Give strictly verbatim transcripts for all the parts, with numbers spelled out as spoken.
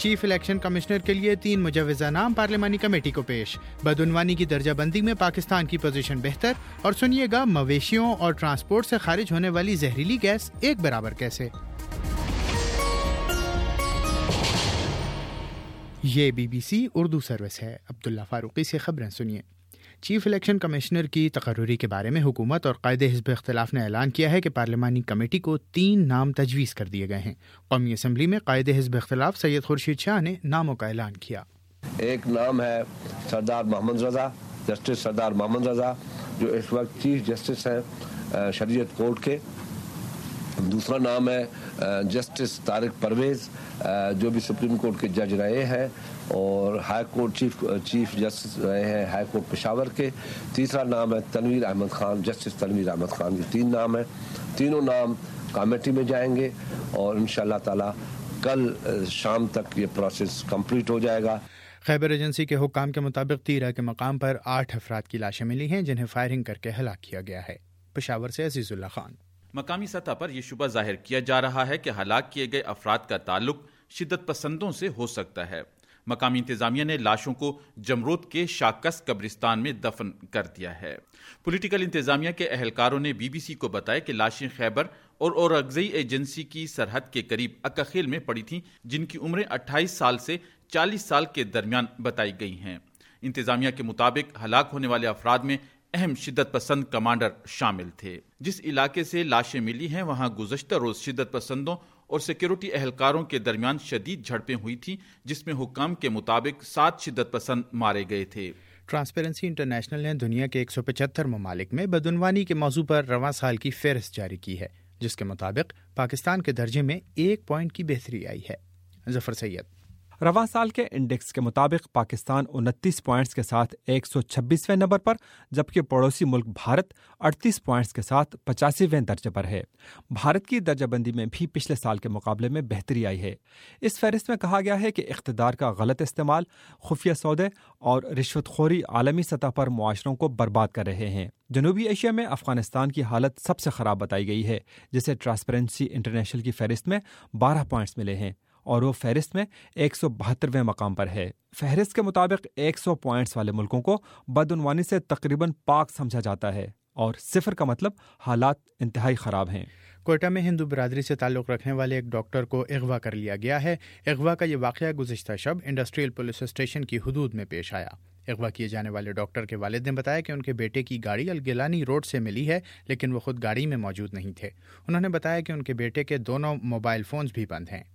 Chief election commissioner کے لیے تین مجوزہ نام پارلیمانی کمیٹی کو پیش. بدعنوانی کی درجہ بندی میں پاکستان کی پوزیشن بہتر. اور سنیے گا مویشیوں اور ٹرانسپورٹ سے خارج ہونے والی زہریلی گیس ایک برابر کیسے. یہ B B C Urdu service ہے. عبداللہ فاروقی سے خبریں سنیے. چیف الیکشن کمشنر کی تقرری کے بارے میں حکومت اور قائد حزب اختلاف نے اعلان کیا ہے کہ پارلیمانی کمیٹی کو تین نام تجویز کر دیے گئے ہیں. قومی اسمبلی میں قائد حزب اختلاف سید خورشید شاہ نے ناموں کا اعلان کیا. ایک نام ہے سردار محمد رضا، جسٹس سردار محمد رضا، جو اس وقت چیف جسٹس ہیں شریعت کورٹ کے. دوسرا نام ہے جسٹس طارق پرویز، جو بھی سپریم کورٹ کے جج رہے ہیں اور high court chief chief justice رہے ہیں ہائی کورٹ پشاور کے. تیسرا نام ہے تنویر احمد خان، جسٹس تنویر احمد خان. یہ تین نام ہیں. تینوں نام کمیٹی میں جائیں گے اور انشاءاللہ تعالی کل شام تک یہ پروسیس کمپلیٹ ہو جائے گا. خیبر ایجنسی کے حکام کے مطابق تیرہ کے مقام پر آٹھ افراد کی لاشیں ملی ہیں جنہیں فائرنگ کر کے ہلاک کیا گیا ہے. پشاور سے عزیز اللہ خان. مقامی سطح پر یہ شبہ ظاہر کیا جا رہا ہے کہ ہلاک کیے گئے افراد کا تعلق شدت پسندوں سے ہو سکتا ہے. مقامی انتظامیہ نے لاشوں کو جمرود کے شاکس قبرستان میں دفن کر دیا ہے. پولیٹیکل انتظامیہ کے اہلکاروں نے بی بی سی کو بتایا کہ لاشیں خیبر اور اورگزئی ایجنسی کی سرحد کے قریب اکاخیل میں پڑی تھیں، جن کی عمریں اٹھائیس سال سے چالیس سال کے درمیان بتائی گئی ہیں. انتظامیہ کے مطابق ہلاک ہونے والے افراد میں اہم شدت پسند کمانڈر شامل تھے. جس علاقے سے لاشیں ملی ہیں وہاں گزشتہ روز شدت پسندوں اور سیکیورٹی اہلکاروں کے درمیان شدید جھڑپیں ہوئی تھیں، جس میں حکام کے مطابق سات شدت پسند مارے گئے تھے. ٹرانسپیرنسی انٹرنیشنل نے دنیا کے ایک سو پچہتر ممالک میں بدعنوانی کے موضوع پر رواں سال کی فہرست جاری کی ہے، جس کے مطابق پاکستان کے درجے میں ایک پوائنٹ کی بہتری آئی ہے. ظفر سید. رواں سال کے انڈیکس کے مطابق پاکستان انتیس پوائنٹس کے ساتھ ایک سو چھبیسویں نمبر پر، جبکہ پڑوسی ملک بھارت اڑتیس پوائنٹس کے ساتھ پچاسیویں درجے پر ہے. بھارت کی درجہ بندی میں بھی پچھلے سال کے مقابلے میں بہتری آئی ہے. اس فہرست میں کہا گیا ہے کہ اقتدار کا غلط استعمال، خفیہ سودے اور رشوت خوری عالمی سطح پر معاشروں کو برباد کر رہے ہیں. جنوبی ایشیا میں افغانستان کی حالت سب سے خراب بتائی گئی ہے، جسے ٹرانسپیرنسی انٹرنیشنل کی فہرست میں بارہ پوائنٹس ملے ہیں اور وہ فہرست میں ایک سو بہترویں مقام پر ہے. فہرست کے مطابق ایک سو پوائنٹس والے ملکوں کو بدعنوانی سے تقریباً پاک سمجھا جاتا ہے اور صفر کا مطلب حالات انتہائی خراب ہیں. کوئٹہ میں ہندو برادری سے تعلق رکھنے والے ایک ڈاکٹر کو اغوا کر لیا گیا ہے. اغوا کا یہ واقعہ گزشتہ شب انڈسٹریل پولیس اسٹیشن کی حدود میں پیش آیا. اغوا کیے جانے والے ڈاکٹر کے والد نے بتایا کہ ان کے بیٹے کی گاڑی الگیلانی روڈ سے ملی ہے، لیکن وہ خود گاڑی میں موجود نہیں تھے. انہوں نے بتایا کہ ان کے بیٹے کے دونوں موبائل فونز بھی بند ہیں.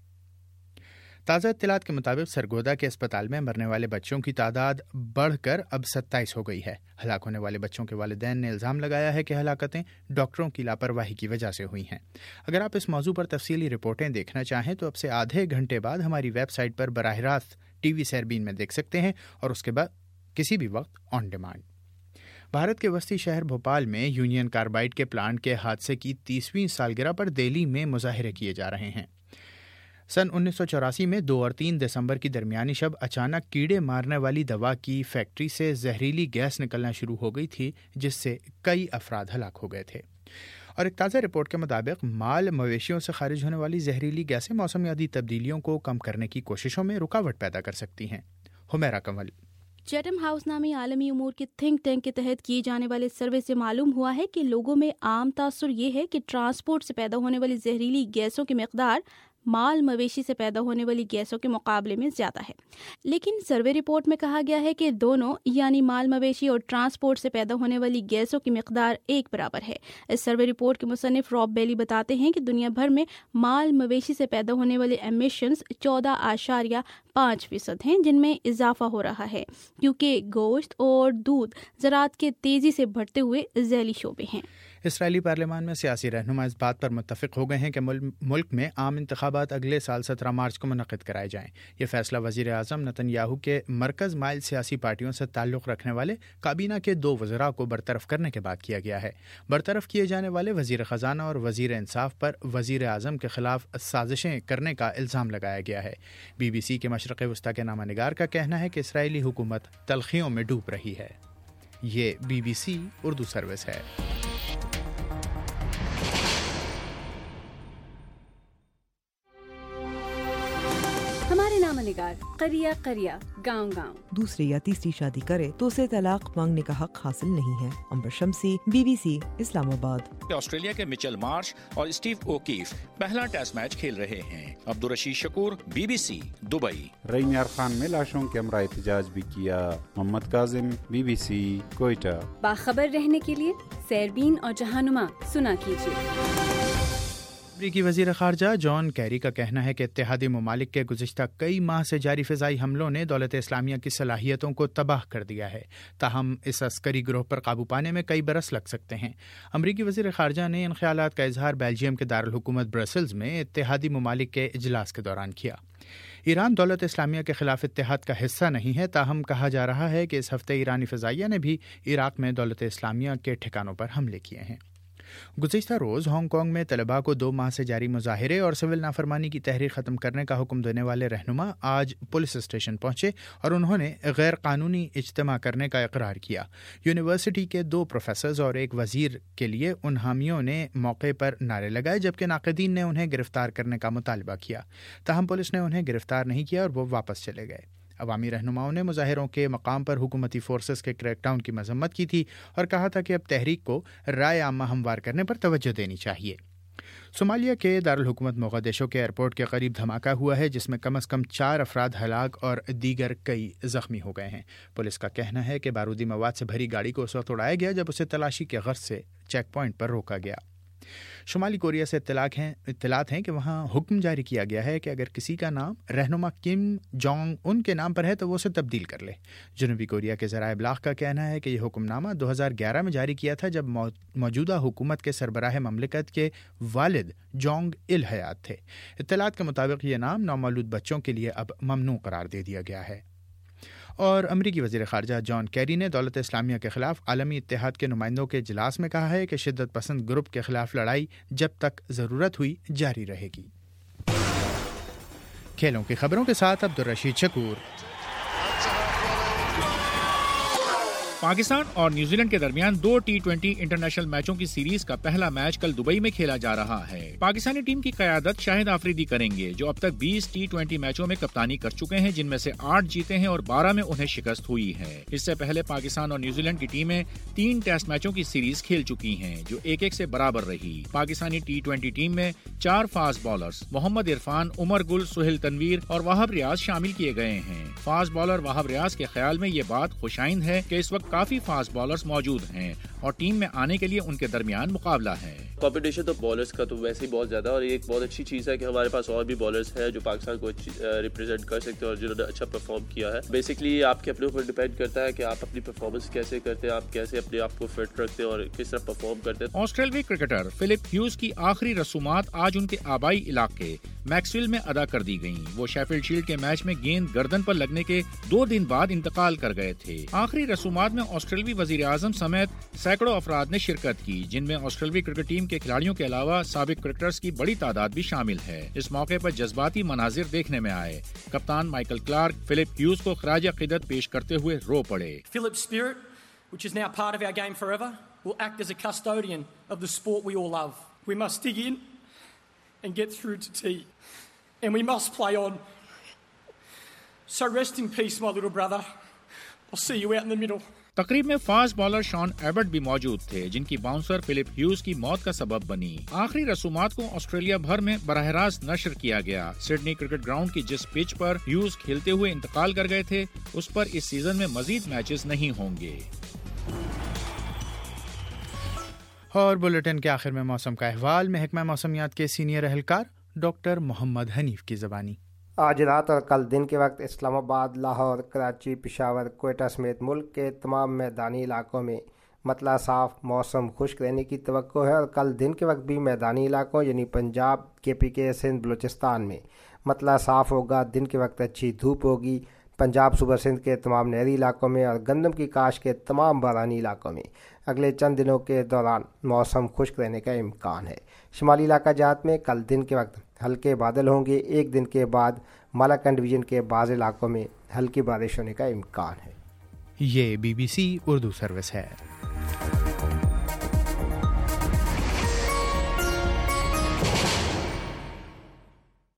تازہ اطلاعات کے مطابق سرگودا کے اسپتال میں مرنے والے بچوں کی تعداد بڑھ کر اب ستائیس ہو گئی ہے. ہلاک ہونے والے بچوں کے والدین نے الزام لگایا ہے کہ ہلاکتیں ڈاکٹروں کی لاپرواہی کی وجہ سے ہوئی ہیں. اگر آپ اس موضوع پر تفصیلی رپورٹیں دیکھنا چاہیں تو اب سے آدھے گھنٹے بعد ہماری ویب سائٹ پر براہ راست ٹی وی سیربین میں دیکھ سکتے ہیں اور اس کے بعد کسی بھی وقت آن ڈیمانڈ. بھارت کے وسطی شہر بھوپال میں یونین کاربائڈ کے پلانٹ کے حادثے کی تیسویں سالگرہ پر دہلی میں مظاہرے کیے جا رہے ہیں. سن انیس سو چوراسی میں دو اور تین دسمبر کی درمیانی شب اچانک کیڑے مارنے والی دوا کی فیکٹری سے زہریلی گیس نکلنا شروع ہو گئی تھی، جس سے کئی افراد ہلاک ہو گئے تھے. اور ایک تازہ رپورٹ کے مطابق مال مویشیوں سے خارج ہونے والی زہریلی گیسیں موسمیاتی تبدیلیوں کو کم کرنے کی کوششوں میں رکاوٹ پیدا کر سکتی ہیں. حمیرہ کمل. چیٹم ہاؤس نامی عالمی امور کے تھنک ٹینک کے تحت کیے جانے والے سروے سے معلوم ہوا ہے کہ لوگوں میں عام تاثر یہ ہے کہ ٹرانسپورٹ سے پیدا ہونے والی زہریلی گیسوں کی مقدار مال مویشی سے پیدا ہونے والی گیسوں کے مقابلے میں زیادہ ہے. لیکن سروے رپورٹ میں کہا گیا ہے کہ دونوں یعنی مال مویشی اور ٹرانسپورٹ سے پیدا ہونے والی گیسوں کی مقدار ایک برابر ہے. اس سروے رپورٹ کے مصنف راب بیلی بتاتے ہیں کہ دنیا بھر میں مال مویشی سے پیدا ہونے والے ایمیشنز چودہ اشاریہ پانچ فیصد ہیں، جن میں اضافہ ہو رہا ہے کیونکہ گوشت اور دودھ زراعت کے تیزی سے بڑھتے ہوئے ذیلی شعبے ہیں. اسرائیلی پارلیمان میں سیاسی رہنما اس بات پر متفق ہو گئے ہیں کہ ملک میں عام انتخابات اگلے سال سترہ مارچ کو منعقد کرائے جائیں. یہ فیصلہ وزیر اعظم نتن یاہو کے مرکز مائل سیاسی پارٹیوں سے تعلق رکھنے والے کابینہ کے دو وزراء کو برطرف کرنے کے بعد کیا گیا ہے. برطرف کیے جانے والے وزیر خزانہ اور وزیر انصاف پر وزیر اعظم کے خلاف سازشیں کرنے کا الزام لگایا گیا ہے. بی بی سی کے مشرق وسطیٰ کے نامہ نگار کا کہنا ہے کہ اسرائیلی حکومت تلخیوں میں ڈوب رہی ہے. یہ B B C Urdu service ہے. ہمارے نامہ نگار قریہ قریہ گاؤں گاؤں دوسری یا تیسری شادی کرے تو اسے طلاق مانگنے کا حق حاصل نہیں ہے. امبر شمسی، بی بی سی، اسلام آباد. آسٹریلیا کے مچل مارش اور اسٹیو اوکیف پہلا ٹیسٹ میچ کھیل رہے ہیں. Abdul Rashid Shakoor, B B C, Dubai. ریمیار خان میں لاشوں کے ہمراہ احتجاج بھی کیا. Muhammad Kazim, B B C, Quetta. باخبر رہنے کے لیے سیربین اور جہانما سنا کیجیے. امریکی وزیر خارجہ جان کیری کا کہنا ہے کہ اتحادی ممالک کے گزشتہ کئی ماہ سے جاری فضائی حملوں نے دولت اسلامیہ کی صلاحیتوں کو تباہ کر دیا ہے، تاہم اس عسکری گروہ پر قابو پانے میں کئی برس لگ سکتے ہیں. امریکی وزیر خارجہ نے ان خیالات کا اظہار بیلجیم کے دارالحکومت برسلز میں اتحادی ممالک کے اجلاس کے دوران کیا. ایران دولت اسلامیہ کے خلاف اتحاد کا حصہ نہیں ہے، تاہم کہا جا رہا ہے کہ اس ہفتے ایرانی فضائیہ نے بھی عراق میں دولت اسلامیہ کے ٹھکانوں پر حملے کیے ہیں. گزشتہ روز ہانگ کانگ میں طلباء کو دو ماہ سے جاری مظاہرے اور سول نافرمانی کی تحریک ختم کرنے کا حکم دینے والے رہنما آج پولیس اسٹیشن پہنچے اور انہوں نے غیر قانونی اجتماع کرنے کا اقرار کیا. یونیورسٹی کے دو پروفیسرز اور ایک وزیر کے لیے ان حامیوں نے موقع پر نعرے لگائے، جبکہ ناقدین نے انہیں گرفتار کرنے کا مطالبہ کیا. تاہم پولیس نے انہیں گرفتار نہیں کیا اور وہ واپس چلے گئے. عوامی رہنماؤں نے مظاہروں کے مقام پر حکومتی فورسز کے کریک ڈاؤن کی مذمت کی تھی اور کہا تھا کہ اب تحریک کو رائے عامہ ہموار کرنے پر توجہ دینی چاہیے. صومالیہ کے دارالحکومت موغادیشو کے ایئرپورٹ کے قریب دھماکہ ہوا ہے جس میں کم از کم چار افراد ہلاک اور دیگر کئی زخمی ہو گئے ہیں. پولیس کا کہنا ہے کہ بارودی مواد سے بھری گاڑی کو اس وقت اڑایا گیا جب اسے تلاشی کے غرض سے چیک پوائنٹ پر روکا گیا. شمالی کوریا سے اطلاعات ہیں اطلاعات ہیں کہ وہاں حکم جاری کیا گیا ہے کہ اگر کسی کا نام رہنما کم جونگ ان کے نام پر ہے تو وہ اسے تبدیل کر لے. جنوبی کوریا کے ذرائع ابلاغ کا کہنا ہے کہ یہ حکم نامہ دو ہزار گیارہ میں جاری کیا تھا جب موجودہ حکومت کے سربراہ مملکت کے والد جونگ ال حیات تھے. اطلاعات کے مطابق یہ نام نومولود بچوں کے لیے اب ممنوع قرار دے دیا گیا ہے. اور امریکی وزیر خارجہ جان کیری نے دولت اسلامیہ کے خلاف عالمی اتحاد کے نمائندوں کے اجلاس میں کہا ہے کہ شدت پسند گروپ کے خلاف لڑائی جب تک ضرورت ہوئی جاری رہے گی. کھیلوں کی خبروں کے ساتھ عبدالرشید شکور. پاکستان اور نیوزی لینڈ کے درمیان دو ٹی ٹوینٹی انٹرنیشنل میچوں کی سیریز کا پہلا میچ کل دبئی میں کھیلا جا رہا ہے. پاکستانی ٹیم کی قیادت شاہد آفریدی کریں گے جو اب تک بیس ٹی ٹوینٹی میچوں میں کپتانی کر چکے ہیں، جن میں سے آٹھ جیتے ہیں اور بارہ میں انہیں شکست ہوئی ہے. اس سے پہلے پاکستان اور نیوزی لینڈ کی ٹیمیں تین ٹیسٹ میچوں کی سیریز کھیل چکی ہیں جو ایک ایک سے برابر رہی. پاکستانی ٹی ٹوینٹی ٹیم میں چار فاسٹ بالرز محمد عرفان، عمر گل، سہیل تنویر اور وہاب ریاض شامل کیے گئے ہیں. فاسٹ بالر وہاب ریاض کے خیال میں یہ بات خوشائند ہے کہ اس وقت کافی فاسٹ بالر موجود ہیں اور ٹیم میں آنے کے لیے ان کے درمیان مقابلہ ہے. کمپٹیشن تو بالرز کا تو ویسے ہی بہت زیادہ اور ایک بہت اچھی چیز ہے کہ ہمارے پاس اور بھی بالرز ہیں جو پاکستان کو ریپرزینٹ کر سکتے ہیں اور جنہوں نے اچھا پرفارم کیا ہے. بیسکلی آپ کے اپنے اوپر ڈیپینڈ کرتا ہے کہ آپ اپنی پرفارمنس کیسے کرتے ہیں، آپ کیسے اپنے آپ کو فٹ رکھتے ہیں اور کس طرح پرفارم کرتے ہیں. آسٹریلوی کرکٹر فلپ ہیوز کی آخری رسومات آج ان کے آبائی علاقے میکسویل میں ادا کر دی گئیں. وہ شیفیلڈ شیلڈ کے میچ میں گیند گردن پر لگنے کے دو دن بعد انتقال کر گئے تھے. آخری رسومات میں آسٹریلوی وزیر اعظم سمیت سینکڑوں افراد نے شرکت کی، جن میں آسٹریلوی کرکٹ ٹیم کے کھلاڑیوں کے علاوہ سابق کرکٹرز کی بڑی تعداد بھی شامل ہے. اس موقع پر جذباتی مناظر دیکھنے میں آئے. کپتان مائیکل کلارک فلپ ہیوز کو خراج عقیدت پیش کرتے ہوئے رو پڑے. Philip's spirit, which is now part of our game forever, will act as a custodian of the sport we all love. We must dig in and get through to tea. And we must play on. So rest in peace, my little brother. I'll see you out in the middle. تقریب میں fast bowler شان Abbott بھی موجود تھے جن کی bouncer flip ہیوز کی موت کا سبب بنی. آخری رسومات کو آسٹریلیا بھر میں براہ راست نشر کیا گیا. سڈنی کرکٹ گراؤنڈ کی جس پچ پر ہیوز کھیلتے ہوئے انتقال کر گئے تھے اس پر اس سیزن میں مزید میچز نہیں ہوں گے. اور بلیٹن کے آخر میں موسم کا احوال محکمہ موسمیات کے سینئر اہلکار ڈاکٹر محمد حنیف کی زبانی. آج رات اور کل دن کے وقت اسلام آباد، لاہور، کراچی، پشاور، کوئٹہ سمیت ملک کے تمام میدانی علاقوں میں مطلع صاف موسم خشک رہنے کی توقع ہے اور کل دن کے وقت بھی میدانی علاقوں یعنی پنجاب، کے پی کے، سندھ، بلوچستان میں مطلع صاف ہوگا. دن کے وقت اچھی دھوپ ہوگی. پنجاب، صوبہ سندھ کے تمام نہری علاقوں میں اور گندم کی کاشت کے تمام بارانی علاقوں میں اگلے چند دنوں کے دوران موسم خشک رہنے کا امکان ہے. شمالی علاقہ جات میں کل دن کے وقت ہلکے بادل ہوں گے. ایک دن کے بعد مالاکنڈ ڈویژن کے بعض علاقوں میں ہلکی بارش ہونے کا امکان ہے. یہ B B C Urdu service ہے.